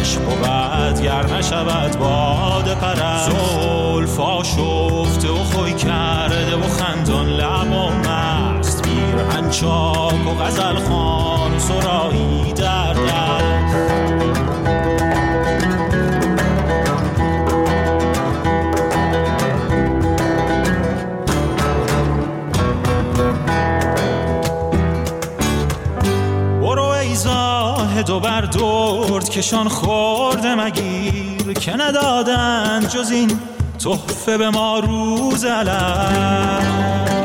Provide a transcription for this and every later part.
عشق بود گر نشود باد پرست. زلفا شفته و خوی کرده و خندان لب و مست، پیرهن چاک و غزل خوان و سرایی در دست. دو بر درد کشان خورده مگیر، که ندادن جز این تحفه به ما روز الست.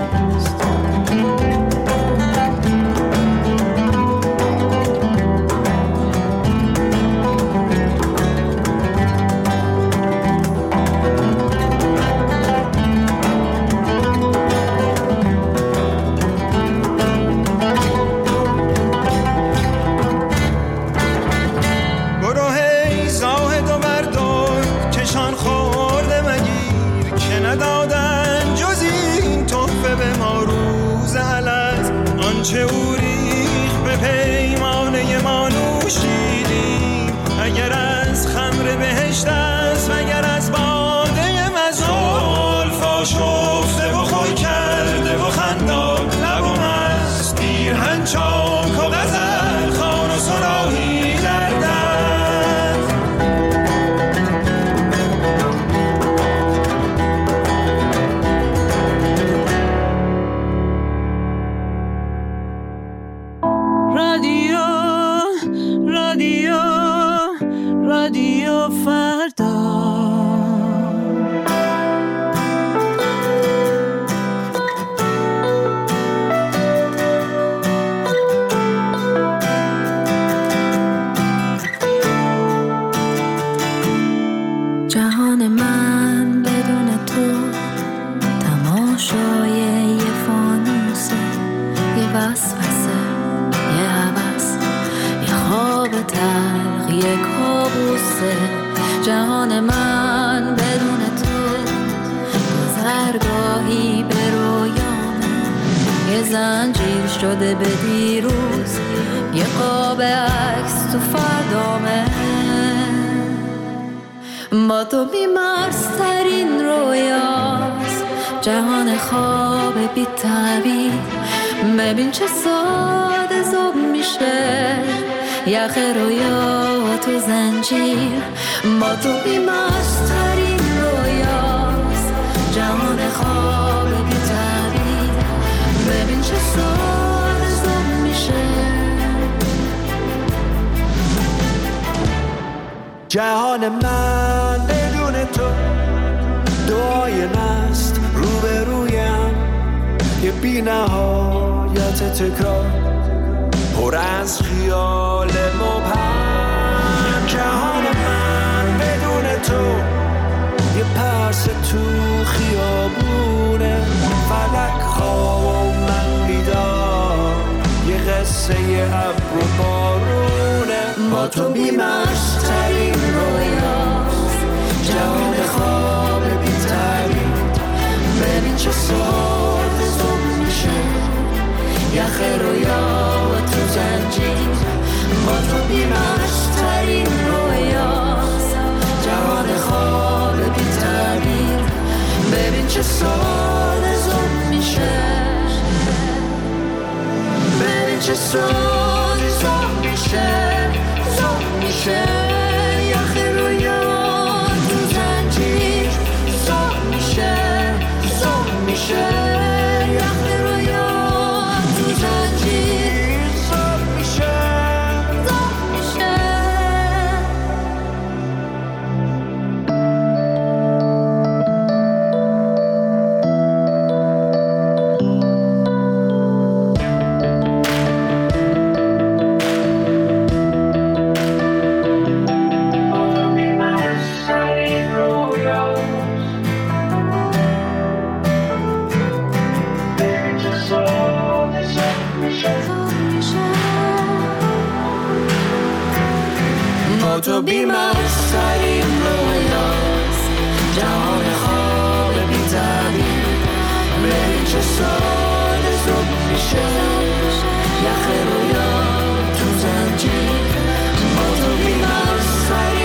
چه او ریخ به پیمانه ما نوشیدیم، اگر از خمر بهشت است وگر از باده مزول. زلفا شفته و خوی کرده و خندان لب و مست، پیرهن چاک و غزل خوان و صراحی در دست. رادیو فردا. جهان من بدون تو تماشای یه فانوسه، یه وسوسه، یه هوس، یه خواب تلخ، یه کابوسه. جهان من بدون تو گذرگاهی به رویامه، یه زنجیر شده به دیروز، یه قاب عکس تو فردامه. با تو بیمارسترین رویاست، جهان خواب بی تعبیر. ببین چه ساده زوب میشه یخ رویا تو زنجیر. با تو بیمارسترین رویاست، جهان خواب بی تعبیر. ببین چه ساده زوب میشه. جهان من بدون تو دعای نست روبرویم، یه بی نهایت تکرار پر از خیال مبهم. جهان من بدون تو یه پرس تو خیابونه، فلک خواب و من بیدار، یه قصه یه ابر و بارونه. با تو بیمشترین رویاست، جهان خواب بی‌ترین. ببین چه ساده زوب میشه یخ رویا تو زنجیر. با تو بیمشترین رویاست، جهان خواب بی‌ترین. ببین چه ساده زوب میشه. ببین چه ساده زوب میشه. زوب میشه یخ رویا تو زنجیر. زوب میشه. زوب میشه یخ رویا تو زنجیر. زوب میشه. زوب میشه. تو بیمارسترین رویاست، جهان خواب بی‌تعبیر. ببین چه ساده زوب میشه یخ رویا تو زنجیر. با تو بیمارسترین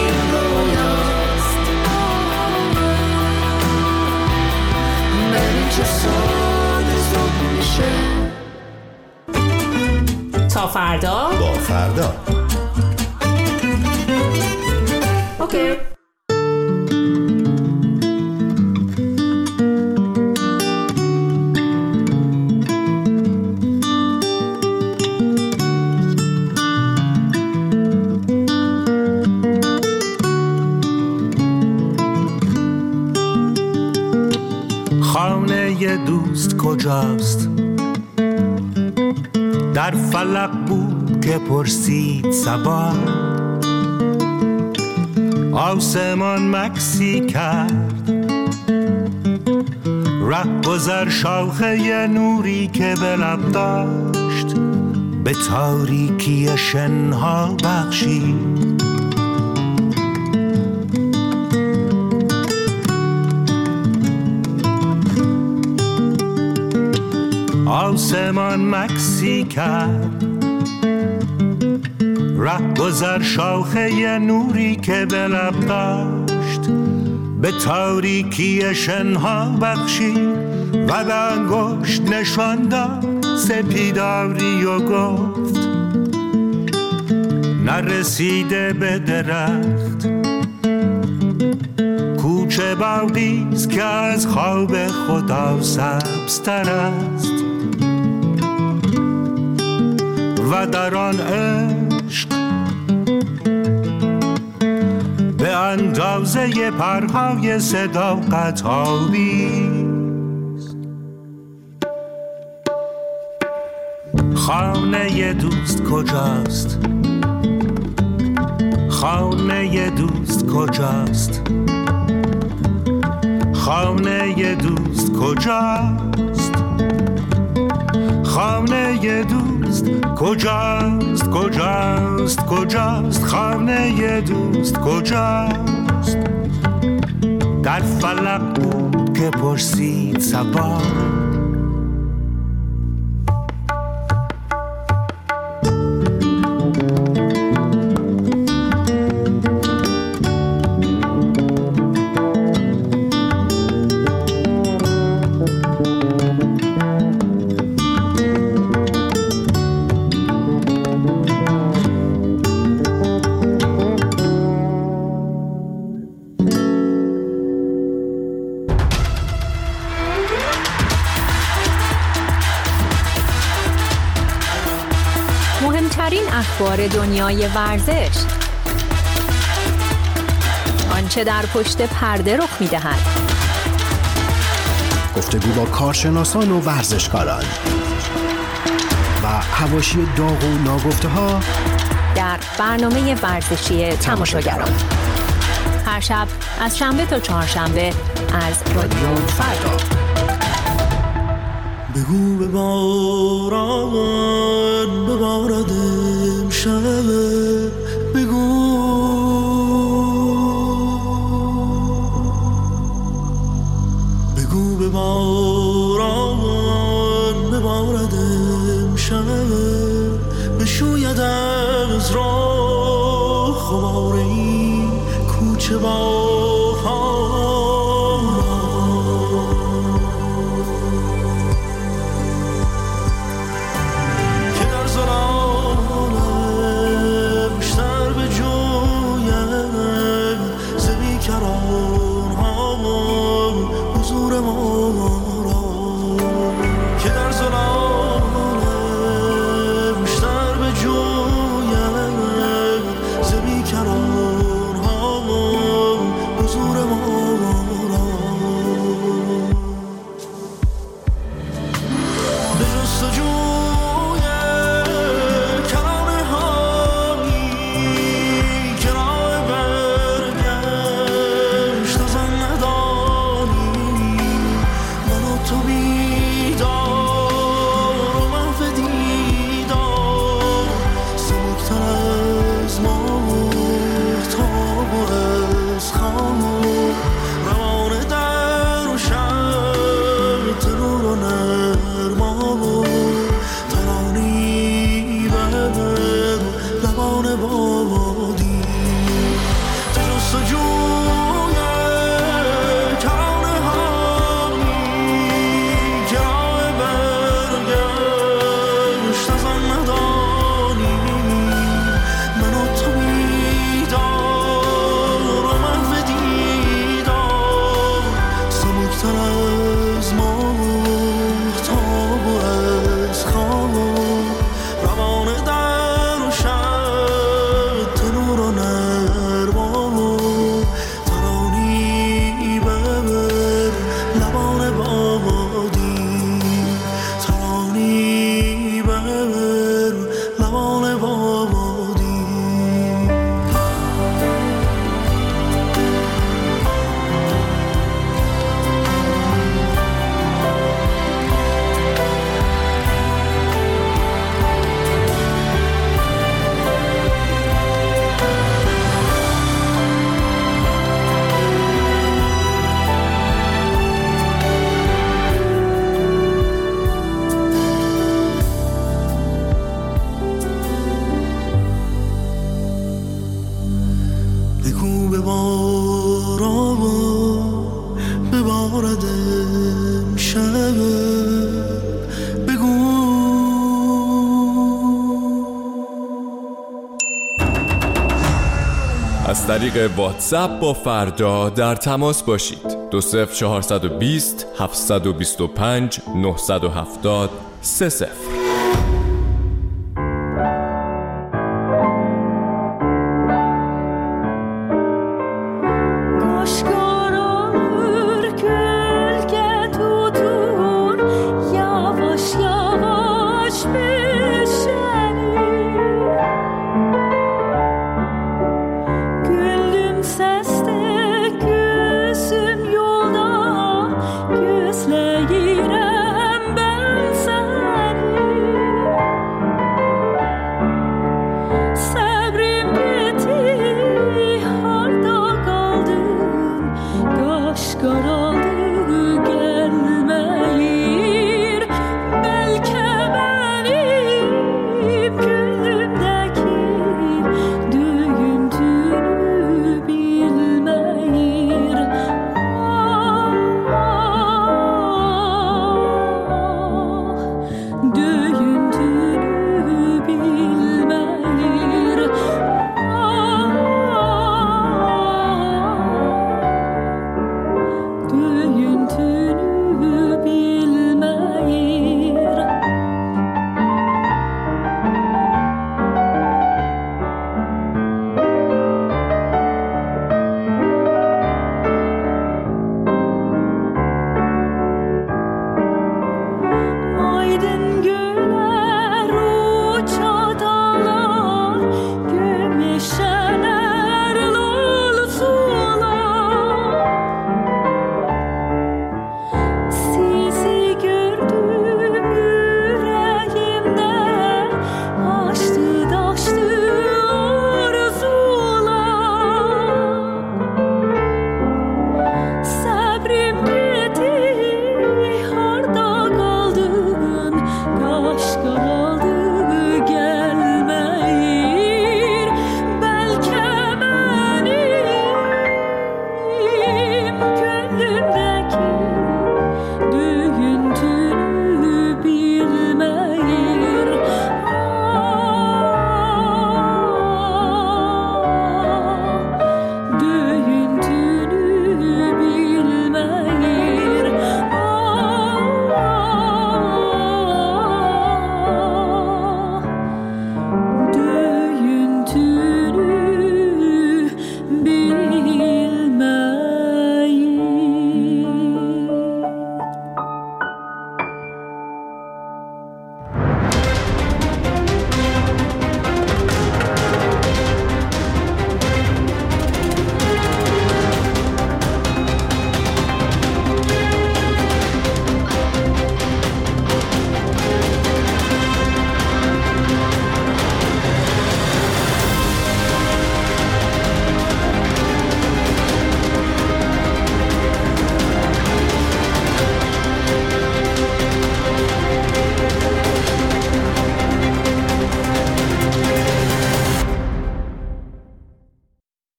فردا با فردا. اوکی. خانه دوست کجاست؟ در فلک بود که پرسید صبا، آسمان مکسی کرد ره گذر شاخه نوری که به لب داشت، به تاریکی شنها بخشید. آسمان مکسی کرد ره گذر شاخه نوری که به لب داشت، به تاریکی شنها بخشید و به انگشت نشان داد سپیداری و گفت نرسیده به درخت، کوچه باغیست که از خواب خدا سبزتر است و در آن عشق به اندازه پرهای صداقت آبیست. خانه دوست کجاست؟ خانه دوست کجاست؟ خانه دوست کجاست؟ خانه دوست کجاست؟ کجاست؟ کجاست؟ خانه دوست کجاست؟ در فلک بود که پرسید صبا، مهمترین اخبار دنیای ورزش، آنچه در پشت پرده رخ می‌دهد، گفتگو با کارشناسان و ورزشکاران و حواشی داغ و ناگفته‌ها در برنامه ورزشی تماشاگران، هر شب از شنبه تا چهارشنبه از رادیو فردا. بگو به باران ببارد امشب، بگو بگو به باران ببارد امشب، بشوید از راه خمار این کوچه با بگو ببارا ببارد امشب بگو. از طریق واتساپ با فردا در تماس باشید. 20420 725 970 30.